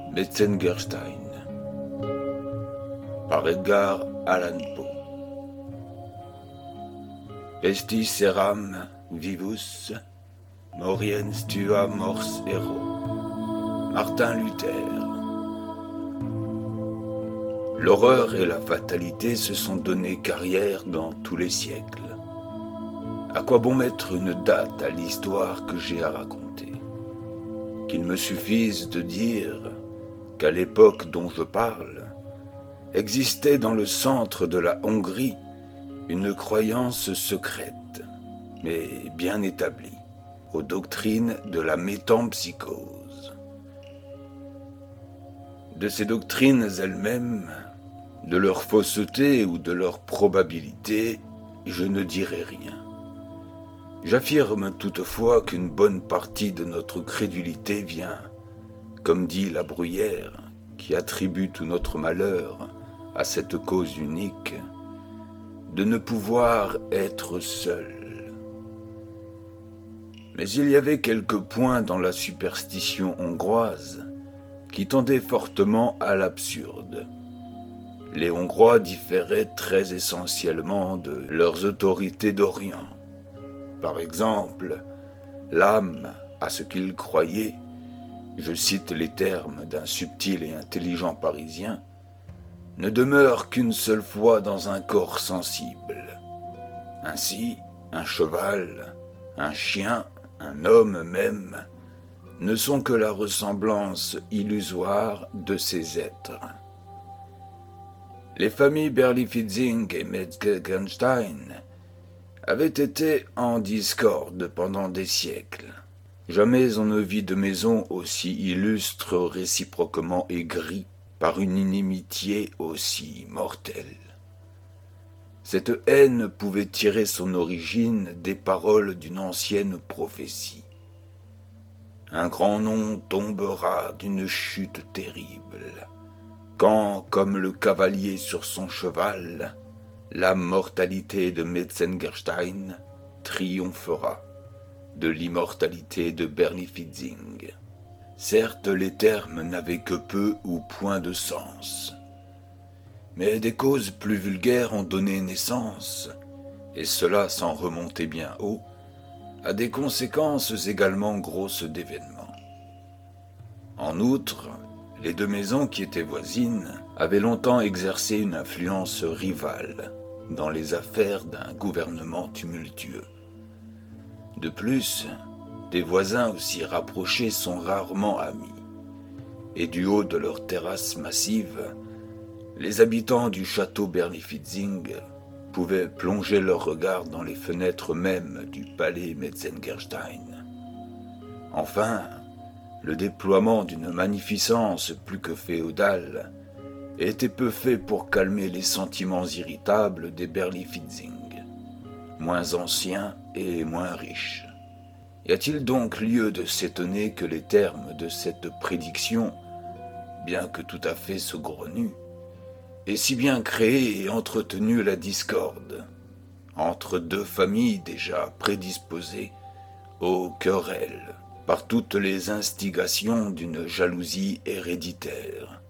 Metzengerstein par Edgar Allan Poe. Estis eram vivus, moriens tua mors ero. Martin Luther. L'horreur et la fatalité se sont donné carrière dans tous les siècles. À quoi bon mettre une date à l'histoire que j'ai à raconter? Qu'il me suffise de dire qu'à l'époque dont je parle, existait dans le centre de la Hongrie une croyance secrète, mais bien établie, aux doctrines de la métempsychose. De ces doctrines elles-mêmes, de leur fausseté ou de leur probabilité, je ne dirai rien. J'affirme toutefois qu'une bonne partie de notre crédulité vient, comme dit La Bruyère, qui attribue tout notre malheur à cette cause unique, de ne pouvoir être seul. Mais il y avait quelques points dans la superstition hongroise qui tendaient fortement à l'absurde. Les Hongrois différaient très essentiellement de leurs autorités d'Orient. Par exemple, l'âme, à ce qu'ils croyaient, je cite les termes d'un subtil et intelligent Parisien, ne demeure qu'une seule fois dans un corps sensible. Ainsi, un cheval, un chien, un homme même, ne sont que la ressemblance illusoire de ces êtres. Les familles Berlifitzing et Metzengerstein avaient été en discorde pendant des siècles. Jamais on ne vit de maison aussi illustre réciproquement aigrie par une inimitié aussi mortelle. Cette haine pouvait tirer son origine des paroles d'une ancienne prophétie. Un grand nom tombera d'une chute terrible, quand, comme le cavalier sur son cheval, la mortalité de Metzengerstein triomphera de l'immortalité de Berlifitzing. Certes, les termes n'avaient que peu ou point de sens, mais des causes plus vulgaires ont donné naissance, et cela sans remonter bien haut, à des conséquences également grosses d'événements. En outre, les deux maisons qui étaient voisines avaient longtemps exercé une influence rivale dans les affaires d'un gouvernement tumultueux. De plus, des voisins aussi rapprochés sont rarement amis, et du haut de leurs terrasses massives, les habitants du château Berlifitzing pouvaient plonger leur regard dans les fenêtres mêmes du palais Metzengerstein. Enfin, le déploiement d'une magnificence plus que féodale était peu fait pour calmer les sentiments irritables des Berlifitzing, moins anciens et moins riches. Y a-t-il donc lieu de s'étonner que les termes de cette prédiction, bien que tout à fait saugrenus, aient si bien créé et entretenu la discorde entre deux familles déjà prédisposées aux querelles par toutes les instigations d'une jalousie héréditaire.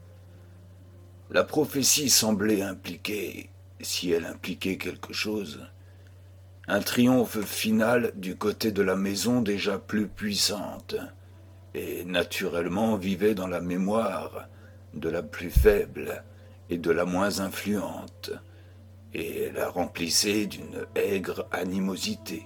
La prophétie semblait impliquer, si elle impliquait quelque chose, un triomphe final du côté de la maison déjà plus puissante, et naturellement vivait dans la mémoire de la plus faible et de la moins influente, et la remplissait d'une aigre animosité.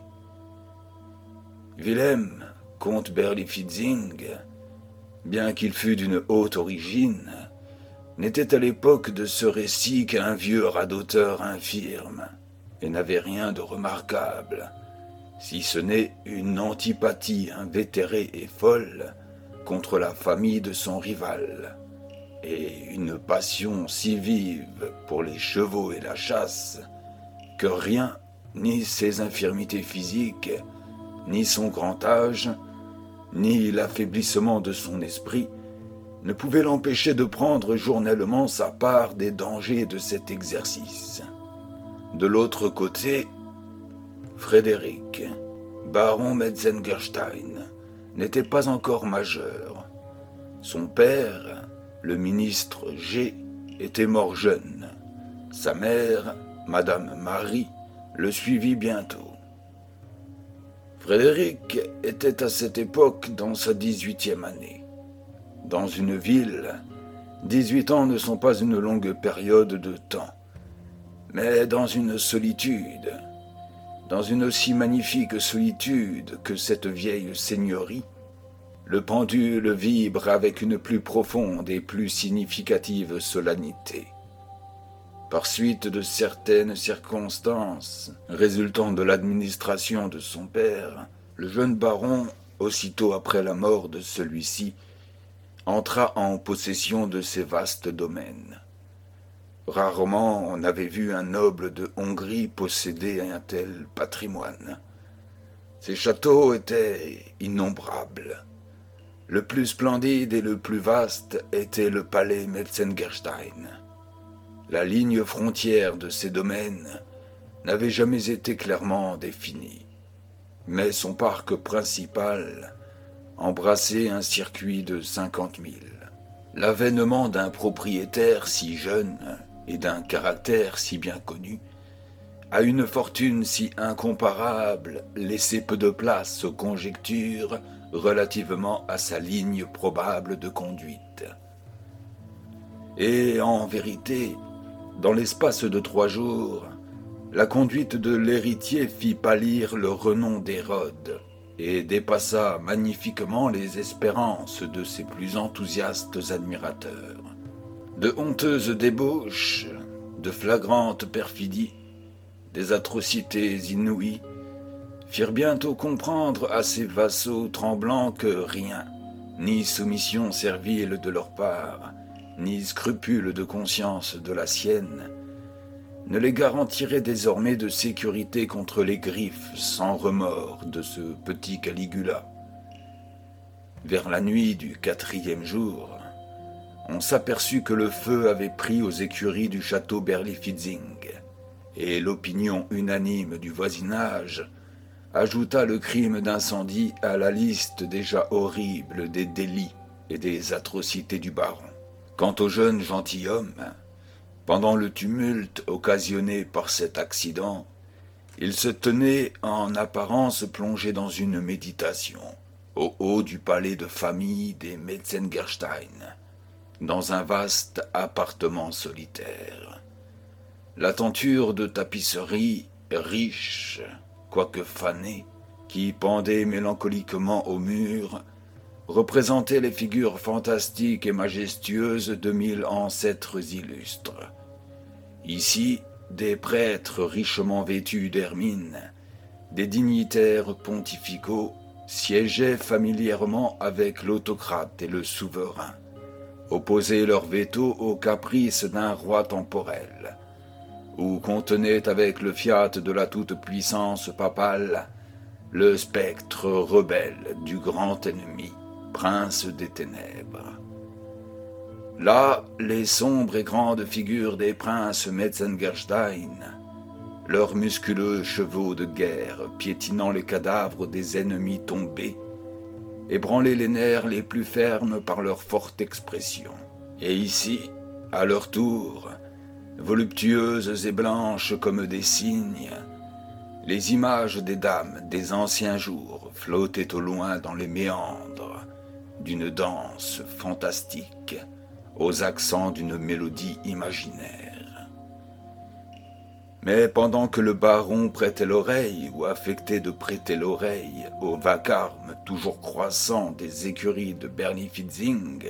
Wilhelm, comte Berlifitzing, bien qu'il fût d'une haute origine, n'était à l'époque de ce récit qu'un vieux radoteur infirme, et n'avait rien de remarquable, si ce n'est une antipathie invétérée et folle contre la famille de son rival, et une passion si vive pour les chevaux et la chasse, que rien, ni ses infirmités physiques, ni son grand âge, ni l'affaiblissement de son esprit, ne pouvait l'empêcher de prendre journellement sa part des dangers de cet exercice. De l'autre côté, Frédéric, baron Metzengerstein, n'était pas encore majeur. Son père, le ministre G, était mort jeune. Sa mère, Madame Marie, le suivit bientôt. Frédéric était à cette époque dans sa 18e année. Dans une ville, 18 ans ne sont pas une longue période de temps, mais dans une solitude, dans une aussi magnifique solitude que cette vieille seigneurie, le pendule vibre avec une plus profonde et plus significative solennité. Par suite de certaines circonstances résultant de l'administration de son père, le jeune baron, aussitôt après la mort de celui-ci, entra en possession de ces vastes domaines. Rarement on avait vu un noble de Hongrie posséder un tel patrimoine. Ces châteaux étaient innombrables. Le plus splendide et le plus vaste était le palais Metzengerstein. La ligne frontière de ces domaines n'avait jamais été clairement définie, mais son parc principal embrassait un circuit de 50 000. L'avènement d'un propriétaire si jeune et d'un caractère si bien connu, à une fortune si incomparable, laissait peu de place aux conjectures relativement à sa ligne probable de conduite. Et en vérité, dans l'espace de 3 jours, la conduite de l'héritier fit pâlir le renom d'Hérode et dépassa magnifiquement les espérances de ses plus enthousiastes admirateurs. De honteuses débauches, de flagrantes perfidies, des atrocités inouïes, firent bientôt comprendre à ses vassaux tremblants que rien, ni soumission servile de leur part, ni scrupule de conscience de la sienne, ne les garantirait désormais de sécurité contre les griffes sans remords de ce petit Caligula. Vers la nuit du 4e jour, on s'aperçut que le feu avait pris aux écuries du château Berlifitzing, et l'opinion unanime du voisinage ajouta le crime d'incendie à la liste déjà horrible des délits et des atrocités du baron. Quant au jeune gentilhomme, pendant le tumulte occasionné par cet accident, il se tenait en apparence plongé dans une méditation, au haut du palais de famille des Metzengerstein, dans un vaste appartement solitaire. La tenture de tapisserie riche, quoique fanée, qui pendait mélancoliquement au mur, représentait les figures fantastiques et majestueuses de 1000 ancêtres illustres. Ici, des prêtres richement vêtus d'hermine, des dignitaires pontificaux siégeaient familièrement avec l'autocrate et le souverain, opposaient leur veto aux caprices d'un roi temporel, ou contenaient avec le fiat de la toute-puissance papale le spectre rebelle du grand ennemi, prince des ténèbres. Là, les sombres et grandes figures des princes Metzengerstein, leurs musculeux chevaux de guerre piétinant les cadavres des ennemis tombés, ébranlaient les nerfs les plus fermes par leur forte expression. Et ici, à leur tour, voluptueuses et blanches comme des cygnes, les images des dames des anciens jours flottaient au loin dans les méandres d'une danse fantastique, aux accents d'une mélodie imaginaire. Mais pendant que le baron prêtait l'oreille ou affectait de prêter l'oreille au vacarme toujours croissant des écuries de Berlifitzing,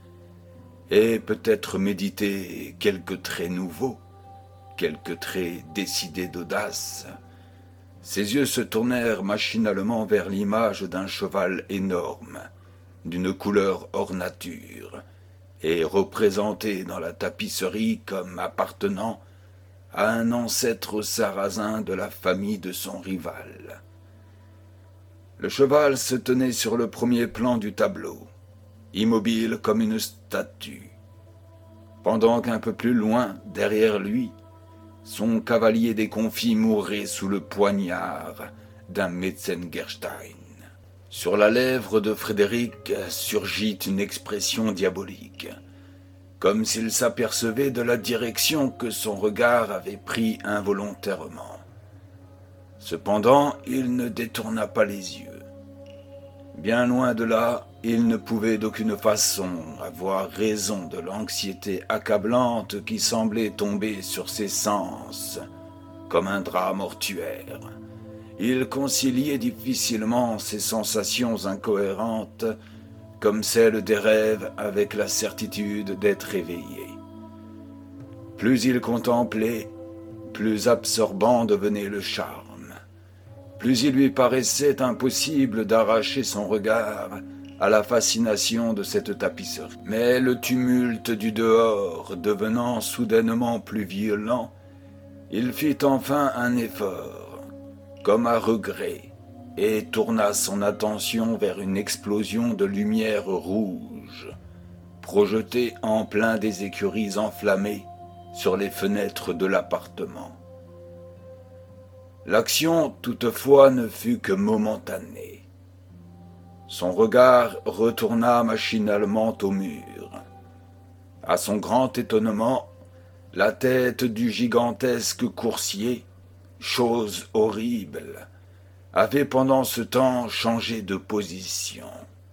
et peut-être méditer quelques traits nouveaux, quelques traits décidés d'audace, ses yeux se tournèrent machinalement vers l'image d'un cheval énorme, d'une couleur hors nature, et représenté dans la tapisserie comme appartenant à un ancêtre sarrasin de la famille de son rival. Le cheval se tenait sur le premier plan du tableau, immobile comme une statue, pendant qu'un peu plus loin, derrière lui, son cavalier déconfit mourait sous le poignard d'un Metzengerstein. Sur la lèvre de Frédéric surgit une expression diabolique, comme s'il s'apercevait de la direction que son regard avait pris involontairement. Cependant, il ne détourna pas les yeux. Bien loin de là, il ne pouvait d'aucune façon avoir raison de l'anxiété accablante qui semblait tomber sur ses sens, comme un drap mortuaire. Il conciliait difficilement ces sensations incohérentes, comme celles des rêves avec la certitude d'être éveillé. Plus il contemplait, plus absorbant devenait le charme. Plus il lui paraissait impossible d'arracher son regard à la fascination de cette tapisserie. Mais le tumulte du dehors devenant soudainement plus violent, il fit enfin un effort, comme à regret, et tourna son attention vers une explosion de lumière rouge, projetée en plein des écuries enflammées sur les fenêtres de l'appartement. L'action, toutefois, ne fut que momentanée. Son regard retourna machinalement au mur. À son grand étonnement, la tête du gigantesque coursier, chose horrible, avait pendant ce temps changé de position.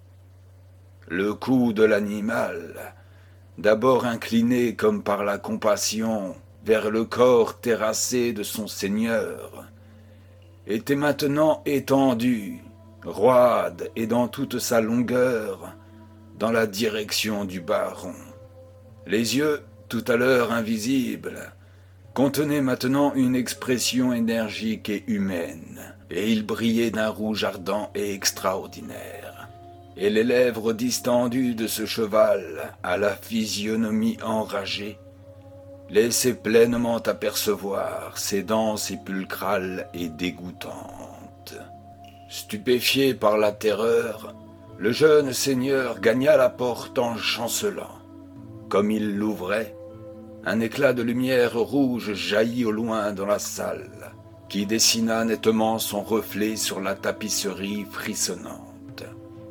Le cou de l'animal, d'abord incliné comme par la compassion vers le corps terrassé de son seigneur, était maintenant étendu, roide et dans toute sa longueur, dans la direction du baron. Les yeux, tout à l'heure invisibles, contenaient maintenant une expression énergique et humaine, et ils brillaient d'un rouge ardent et extraordinaire. Et les lèvres distendues de ce cheval, à la physionomie enragée, laissait pleinement apercevoir ses dents sépulcrales et dégoûtantes. Stupéfié par la terreur, le jeune seigneur gagna la porte en chancelant. Comme il l'ouvrait, un éclat de lumière rouge jaillit au loin dans la salle, qui dessina nettement son reflet sur la tapisserie frissonnante.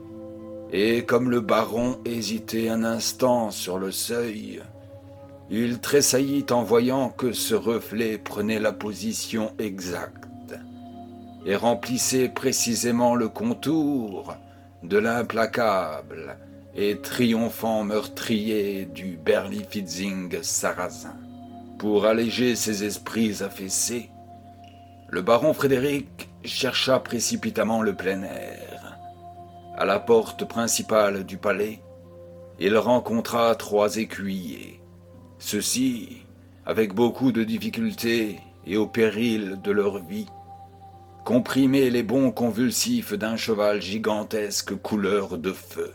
Et comme le baron hésitait un instant sur le seuil, il tressaillit en voyant que ce reflet prenait la position exacte et remplissait précisément le contour de l'implacable et triomphant meurtrier du Berlifitzing sarrasin. Pour alléger ses esprits affaissés, le baron Frédéric chercha précipitamment le plein air. À la porte principale du palais, il rencontra 3 écuyers. Ceux-ci, avec beaucoup de difficultés et au péril de leur vie, comprimaient les bonds convulsifs d'un cheval gigantesque couleur de feu.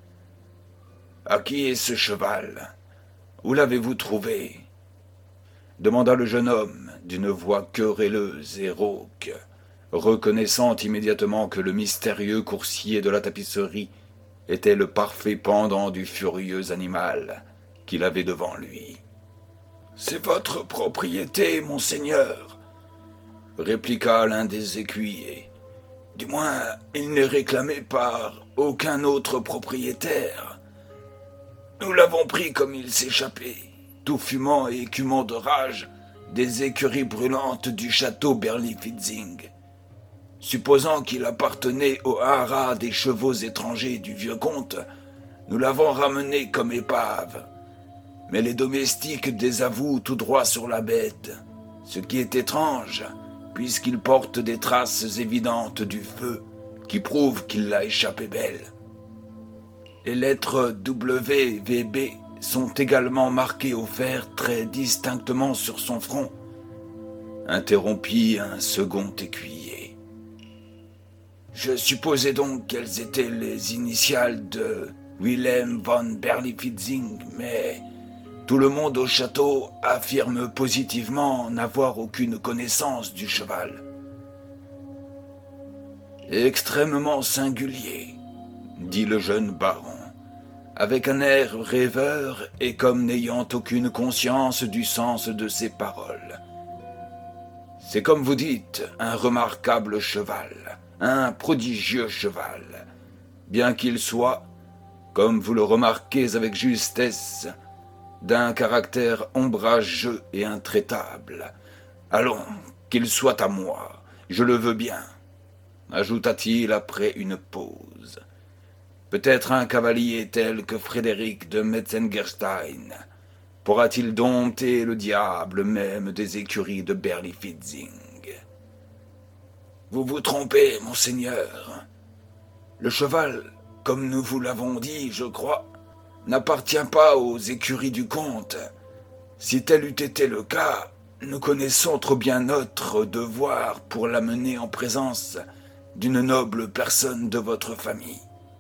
« À qui est ce cheval ? Où l'avez-vous trouvé ?» demanda le jeune homme d'une voix querelleuse et rauque, reconnaissant immédiatement que le mystérieux coursier de la tapisserie était le parfait pendant du furieux animal qu'il avait devant lui. « C'est votre propriété, monseigneur, » répliqua l'un des écuyers. « Du moins, il n'est réclamé par aucun autre propriétaire. Nous l'avons pris comme il s'échappait, tout fumant et écumant de rage, des écuries brûlantes du château Berlifitzing. Supposant qu'il appartenait au haras des chevaux étrangers du vieux comte, nous l'avons ramené comme épave. Mais les domestiques désavouent tout droit sur la bête, ce qui est étrange, puisqu'il porte des traces évidentes du feu qui prouvent qu'il l'a échappé belle. Les lettres WVB sont également marquées au fer très distinctement sur son front, interrompit un second écuyer. Je supposais donc qu'elles étaient les initiales de Willem von Berlifitzing, mais tout le monde au château affirme positivement n'avoir aucune connaissance du cheval. Extrêmement singulier, dit le jeune baron, avec un air rêveur et comme n'ayant aucune conscience du sens de ses paroles. C'est comme vous dites, un remarquable cheval, un prodigieux cheval, bien qu'il soit, comme vous le remarquez avec justesse, d'un caractère ombrageux et intraitable. Allons, qu'il soit à moi, je le veux bien, ajouta-t-il après une pause. Peut-être un cavalier tel que Frédéric de Metzengerstein pourra-t-il dompter le diable même des écuries de Berlifitzing. Vous vous trompez, monseigneur. Le cheval, comme nous vous l'avons dit, je crois, n'appartient pas aux écuries du comte. Si tel eût été le cas, nous connaissons trop bien notre devoir pour l'amener en présence d'une noble personne de votre famille.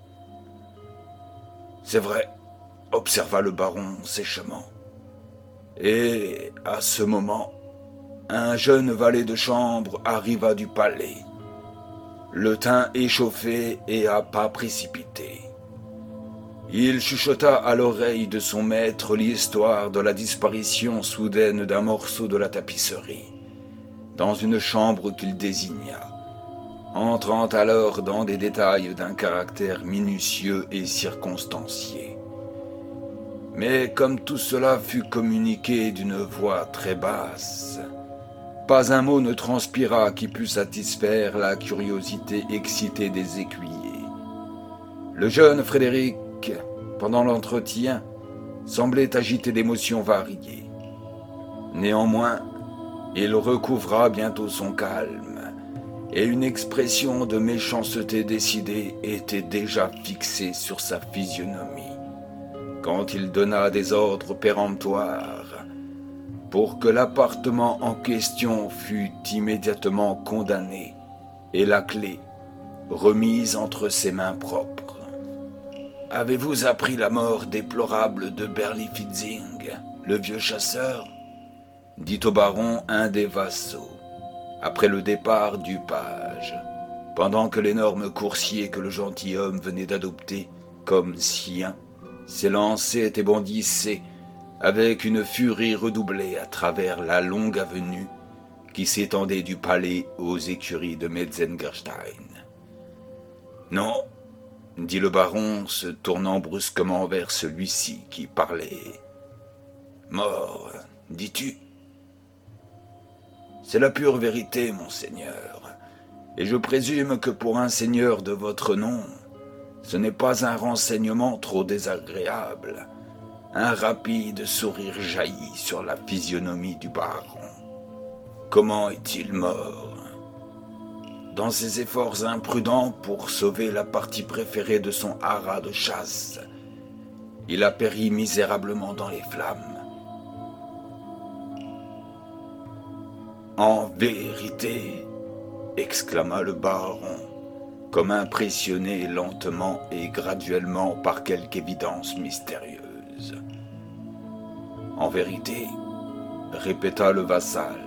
C'est vrai, observa le baron séchement. Et, à ce moment, un jeune valet de chambre arriva du palais, le teint échauffé et à pas précipités. Il chuchota à l'oreille de son maître l'histoire de la disparition soudaine d'un morceau de la tapisserie, dans une chambre qu'il désigna, entrant alors dans des détails d'un caractère minutieux et circonstancié. Mais comme tout cela fut communiqué d'une voix très basse, pas un mot ne transpira qui pût satisfaire la curiosité excitée des écuyers. Le jeune Frédéric, pendant l'entretien, semblait agité d'émotions variées. Néanmoins, il recouvra bientôt son calme, et une expression de méchanceté décidée était déjà fixée sur sa physionomie, quand il donna des ordres péremptoires pour que l'appartement en question fût immédiatement condamné et la clé remise entre ses mains propres. « Avez-vous appris la mort déplorable de Berlifitzing, le vieux chasseur ?» dit au baron un des vassaux, après le départ du page, pendant que l'énorme coursier que le gentilhomme venait d'adopter comme sien s'élançait et bondissait avec une furie redoublée à travers la longue avenue qui s'étendait du palais aux écuries de Metzengerstein. « Non, » dit le baron, se tournant brusquement vers celui-ci qui parlait. « Mort, dis-tu ? C'est la pure vérité, monseigneur, et je présume que pour un seigneur de votre nom, ce n'est pas un renseignement trop désagréable. » Un rapide sourire jaillit sur la physionomie du baron. Comment est-il mort ? Dans ses efforts imprudents pour sauver la partie préférée de son haras de chasse, il a péri misérablement dans les flammes. En vérité, exclama le baron, comme impressionné lentement et graduellement par quelque évidence mystérieuse. En vérité, répéta le vassal.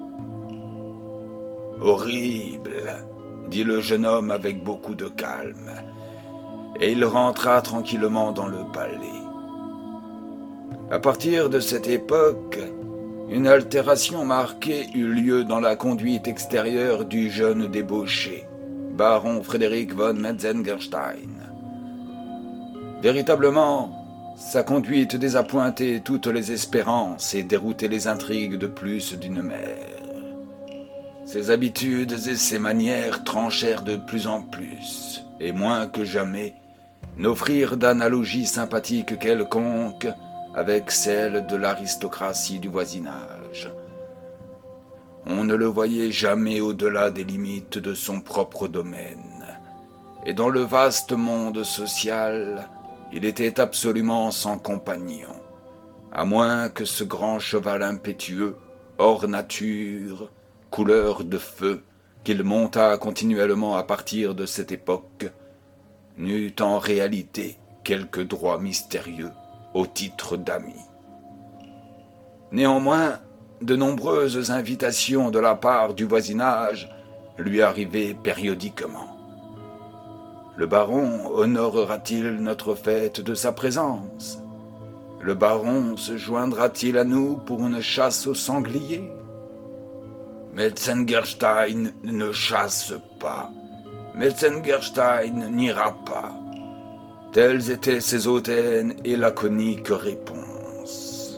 Horrible, dit le jeune homme avec beaucoup de calme, et il rentra tranquillement dans le palais. À partir de cette époque, une altération marquée eut lieu dans la conduite extérieure du jeune débauché, baron Frédéric von Metzengerstein. Véritablement, sa conduite désappointait toutes les espérances et déroutait les intrigues de plus d'une mère. Ses habitudes et ses manières tranchèrent de plus en plus, et moins que jamais, n'offrirent d'analogie sympathique quelconque avec celle de l'aristocratie du voisinage. On ne le voyait jamais au-delà des limites de son propre domaine, et dans le vaste monde social, il était absolument sans compagnon, à moins que ce grand cheval impétueux, hors nature, couleur de feu, qu'il monta continuellement à partir de cette époque, n'eût en réalité quelque droit mystérieux au titre d'ami. Néanmoins, de nombreuses invitations de la part du voisinage lui arrivaient périodiquement. Le baron honorera-t-il notre fête de sa présence ? Le baron se joindra-t-il à nous pour une chasse au sanglier ? Metzengerstein ne chasse pas. Metzengerstein n'ira pas. Telles étaient ses hautaines et laconiques réponses.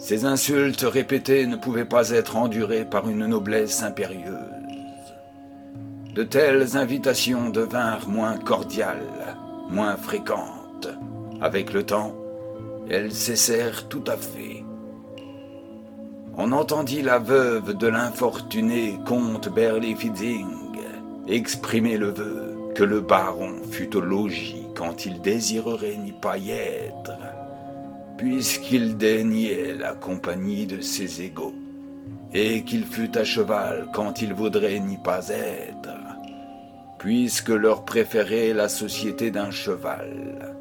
Ces insultes répétées ne pouvaient pas être endurées par une noblesse impérieuse. De telles invitations devinrent moins cordiales, moins fréquentes. Avec le temps, elles cessèrent tout à fait. On entendit la veuve de l'infortuné comte Berlifitzing exprimer le vœu que le baron fût au logis quand il désirerait n'y pas y être, puisqu'il déniait la compagnie de ses égaux, et qu'il fût à cheval quand il voudrait n'y pas être, puisque leur préférait la société d'un cheval.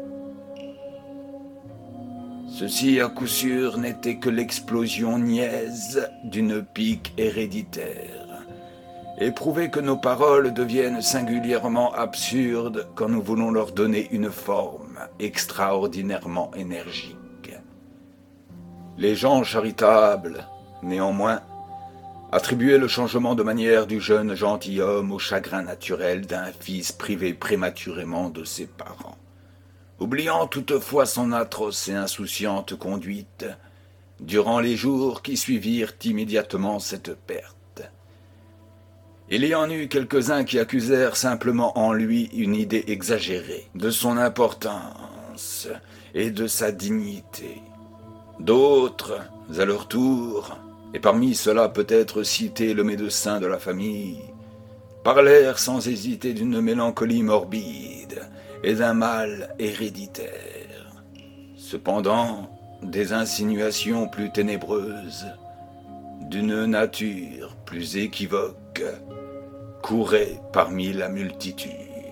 Ceci, à coup sûr, n'était que l'explosion niaise d'une pique héréditaire, et prouvait que nos paroles deviennent singulièrement absurdes quand nous voulons leur donner une forme extraordinairement énergique. Les gens charitables, néanmoins, attribuaient le changement de manière du jeune gentilhomme au chagrin naturel d'un fils privé prématurément de ses parents, oubliant toutefois son atroce et insouciante conduite durant les jours qui suivirent immédiatement cette perte. Il y en eut quelques-uns qui accusèrent simplement en lui une idée exagérée de son importance et de sa dignité. D'autres, à leur tour, et parmi ceux-là peut-être cité le médecin de la famille, parlèrent sans hésiter d'une mélancolie morbide et d'un mal héréditaire. Cependant, des insinuations plus ténébreuses, d'une nature plus équivoque, couraient parmi la multitude.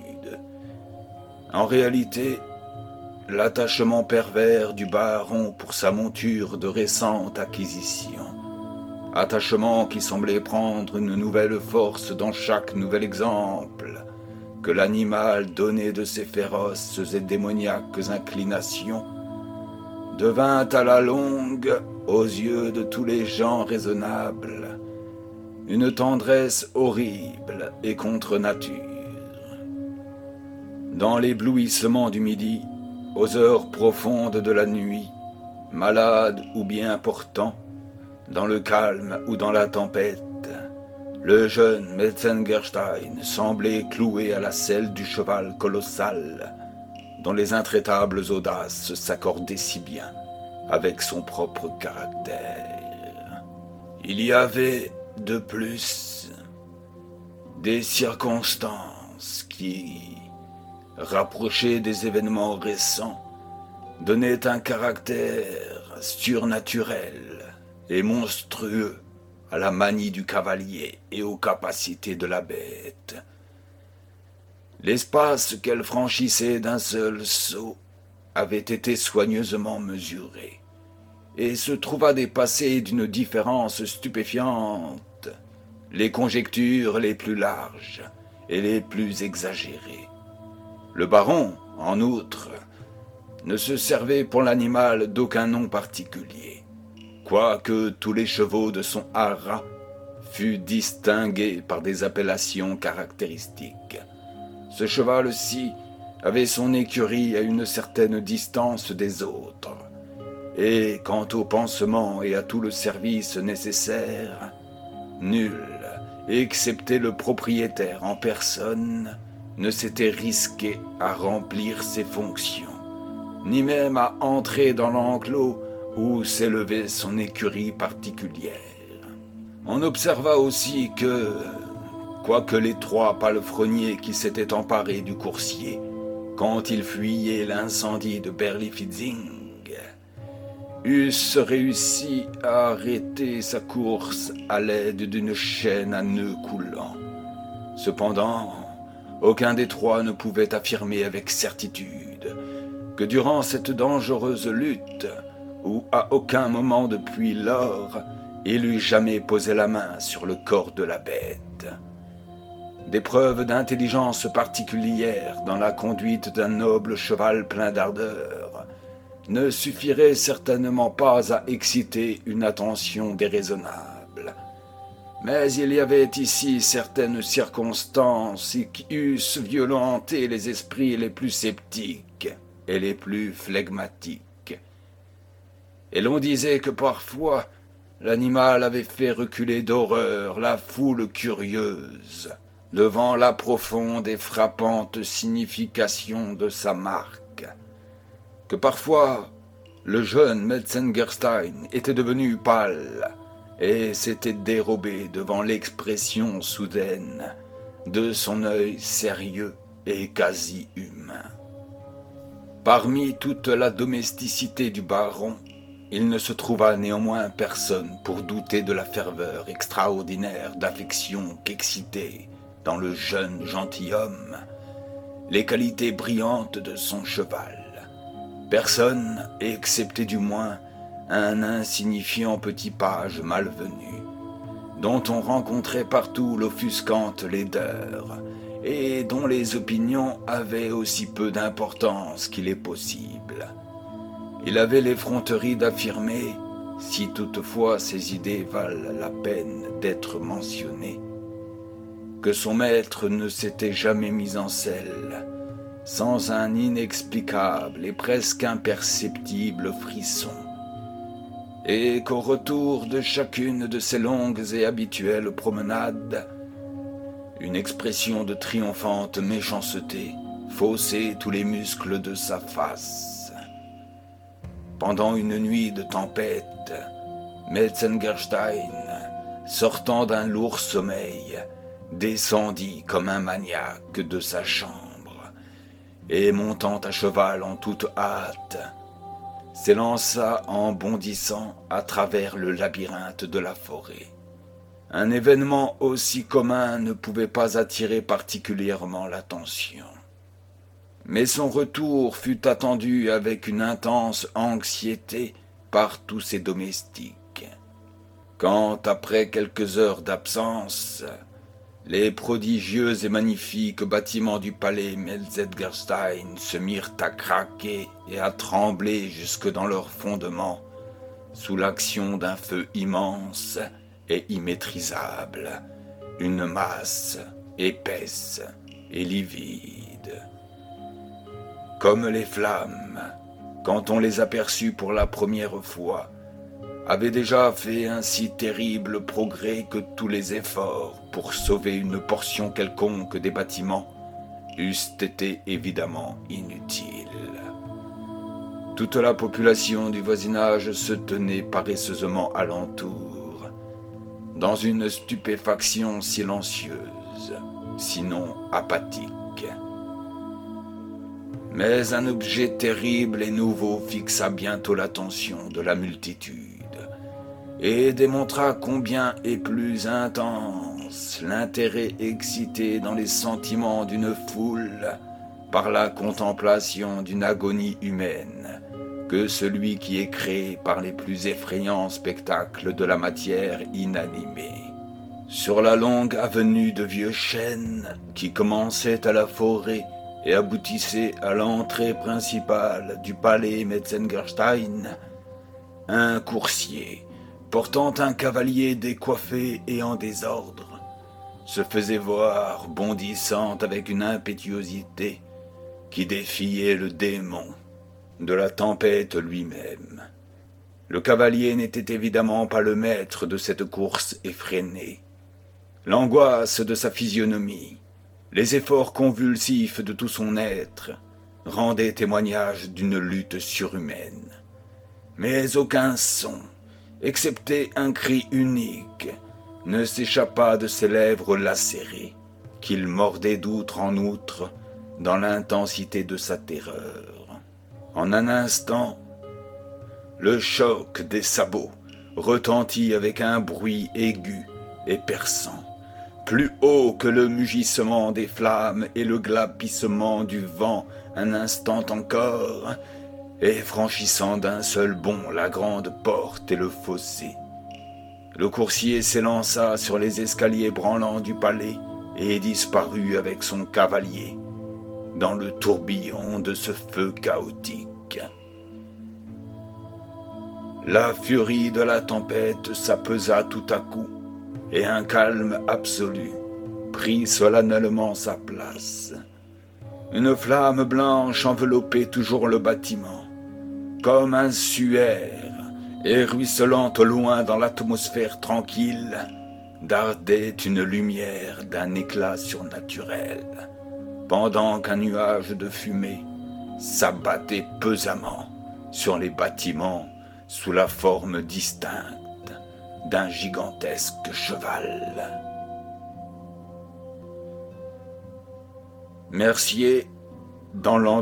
En réalité, l'attachement pervers du baron pour sa monture de récente acquisition, attachement qui semblait prendre une nouvelle force dans chaque nouvel exemple que l'animal donnait de ses féroces et démoniaques inclinations, devint à la longue, aux yeux de tous les gens raisonnables, une tendresse horrible et contre nature. Dans l'éblouissement du midi, aux heures profondes de la nuit, malade ou bien portant, dans le calme ou dans la tempête, le jeune Metzengerstein semblait cloué à la selle du cheval colossal, dont les intraitables audaces s'accordaient si bien avec son propre caractère. Il y avait, de plus, des circonstances qui, rapprochées des événements récents, donnaient un caractère surnaturel et monstrueux à la manie du cavalier et aux capacités de la bête. L'espace qu'elle franchissait d'un seul saut avait été soigneusement mesuré et se trouva dépasser d'une différence stupéfiante les conjectures les plus larges et les plus exagérées. Le baron, en outre, ne se servait pour l'animal d'aucun nom particulier, quoique tous les chevaux de son haras fussent distingués par des appellations caractéristiques. Ce cheval-ci avait son écurie à une certaine distance des autres, et quant au pansement et à tout le service nécessaire, nul, excepté le propriétaire en personne, ne s'était risqué à remplir ses fonctions, ni même à entrer dans l'enclos où s'élevait son écurie particulière. On observa aussi que, quoique les 3 palefreniers qui s'étaient emparés du coursier quand il fuyait l'incendie de Berlifitzing eussent réussi à arrêter sa course à l'aide d'une chaîne à nœuds coulants, cependant, aucun des 3 ne pouvait affirmer avec certitude que durant cette dangereuse lutte, où à aucun moment depuis lors il eût jamais posé la main sur le corps de la bête. Des preuves d'intelligence particulière dans la conduite d'un noble cheval plein d'ardeur ne suffiraient certainement pas à exciter une attention déraisonnable. Mais il y avait ici certaines circonstances qui eussent violenté les esprits les plus sceptiques et les plus flegmatiques, et l'on disait que parfois l'animal avait fait reculer d'horreur la foule curieuse devant la profonde et frappante signification de sa marque, que parfois le jeune Metzengerstein était devenu pâle et s'était dérobé devant l'expression soudaine de son œil sérieux et quasi humain. Parmi toute la domesticité du baron, il ne se trouva néanmoins personne pour douter de la ferveur extraordinaire d'affection qu'excitait dans le jeune gentilhomme les qualités brillantes de son cheval. Personne, excepté du moins un insignifiant petit page malvenu, dont on rencontrait partout l'offusquante laideur, et dont les opinions avaient aussi peu d'importance qu'il est possible. Il avait l'effronterie d'affirmer, si toutefois ses idées valent la peine d'être mentionnées, que son maître ne s'était jamais mis en selle sans un inexplicable et presque imperceptible frisson, et qu'au retour de chacune de ses longues et habituelles promenades, une expression de triomphante méchanceté faussait tous les muscles de sa face. Pendant une nuit de tempête, Metzengerstein, sortant d'un lourd sommeil, descendit comme un maniaque de sa chambre, et montant à cheval en toute hâte, s'élança en bondissant à travers le labyrinthe de la forêt. Un événement aussi commun ne pouvait pas attirer particulièrement l'attention. Mais son retour fut attendu avec une intense anxiété par tous ses domestiques. Quand, après quelques heures d'absence, les prodigieux et magnifiques bâtiments du palais Metzengerstein se mirent à craquer et à trembler jusque dans leurs fondements, sous l'action d'un feu immense et immaîtrisable, une masse épaisse et livide. Comme les flammes, quand on les aperçut pour la première fois, avaient déjà fait un si terrible progrès que tous les efforts pour sauver une portion quelconque des bâtiments eussent été évidemment inutiles. Toute la population du voisinage se tenait paresseusement alentour, dans une stupéfaction silencieuse, sinon apathique. Mais un objet terrible et nouveau fixa bientôt l'attention de la multitude et démontra combien est plus intense l'intérêt excité dans les sentiments d'une foule par la contemplation d'une agonie humaine que celui qui est créé par les plus effrayants spectacles de la matière inanimée. Sur la longue avenue de vieux chênes qui commençait à la forêt et aboutissait à l'entrée principale du palais Metzengerstein, un coursier, portant un cavalier décoiffé et en désordre, se faisait voir bondissant avec une impétuosité qui défiait le démon de la tempête lui-même. Le cavalier n'était évidemment pas le maître de cette course effrénée. L'angoisse de sa physionomie, les efforts convulsifs de tout son être rendaient témoignage d'une lutte surhumaine. Mais aucun son, excepté un cri unique, ne s'échappa de ses lèvres lacérées, qu'il mordait d'outre en outre dans l'intensité de sa terreur. En un instant, le choc des sabots retentit avec un bruit aigu et perçant, plus haut que le mugissement des flammes et le glapissement du vent un instant encore, et franchissant d'un seul bond la grande porte et le fossé. Le coursier s'élança sur les escaliers branlants du palais et disparut avec son cavalier dans le tourbillon de ce feu chaotique. La furie de la tempête s'apaisa tout à coup, et un calme absolu prit solennellement sa place. Une flamme blanche enveloppait toujours le bâtiment, comme un suaire, et ruisselant au loin dans l'atmosphère tranquille, dardait une lumière d'un éclat surnaturel, pendant qu'un nuage de fumée s'abattait pesamment sur les bâtiments sous la forme distincte d'un gigantesque cheval. Mercier, dans l'an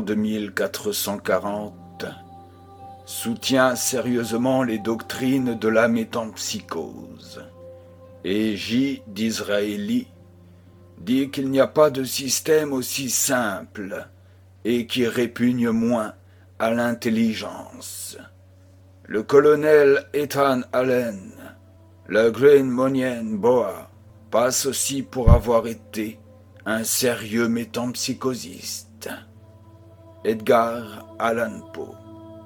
2440, soutient sérieusement les doctrines de la métempsychose, et J. d'Israéli dit qu'il n'y a pas de système aussi simple et qui répugne moins à l'intelligence. Le colonel Ethan Allen, le Green Monien Boa, passe aussi pour avoir été un sérieux métempsychosiste. Edgar Allan Poe.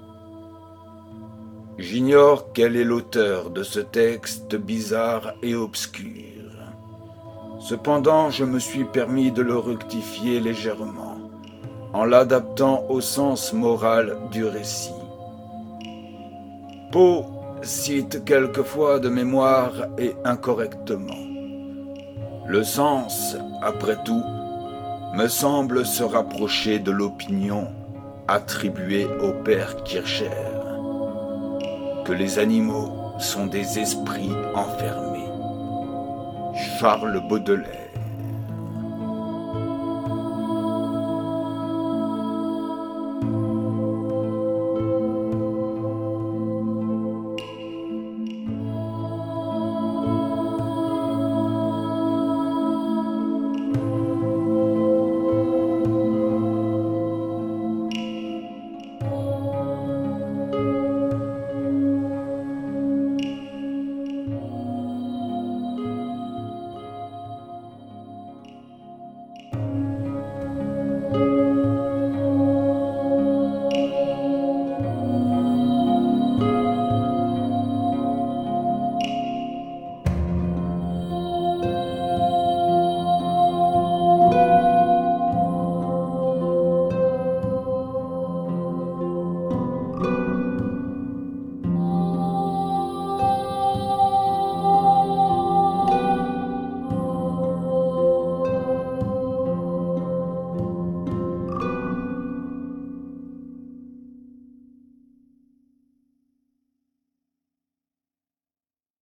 J'ignore quel est l'auteur de ce texte bizarre et obscur. Cependant, je me suis permis de le rectifier légèrement, en l'adaptant au sens moral du récit. Poe cite quelquefois de mémoire et incorrectement. Le sens, après tout, me semble se rapprocher de l'opinion attribuée au père Kircher, que les animaux sont des esprits enfermés. Charles Baudelaire.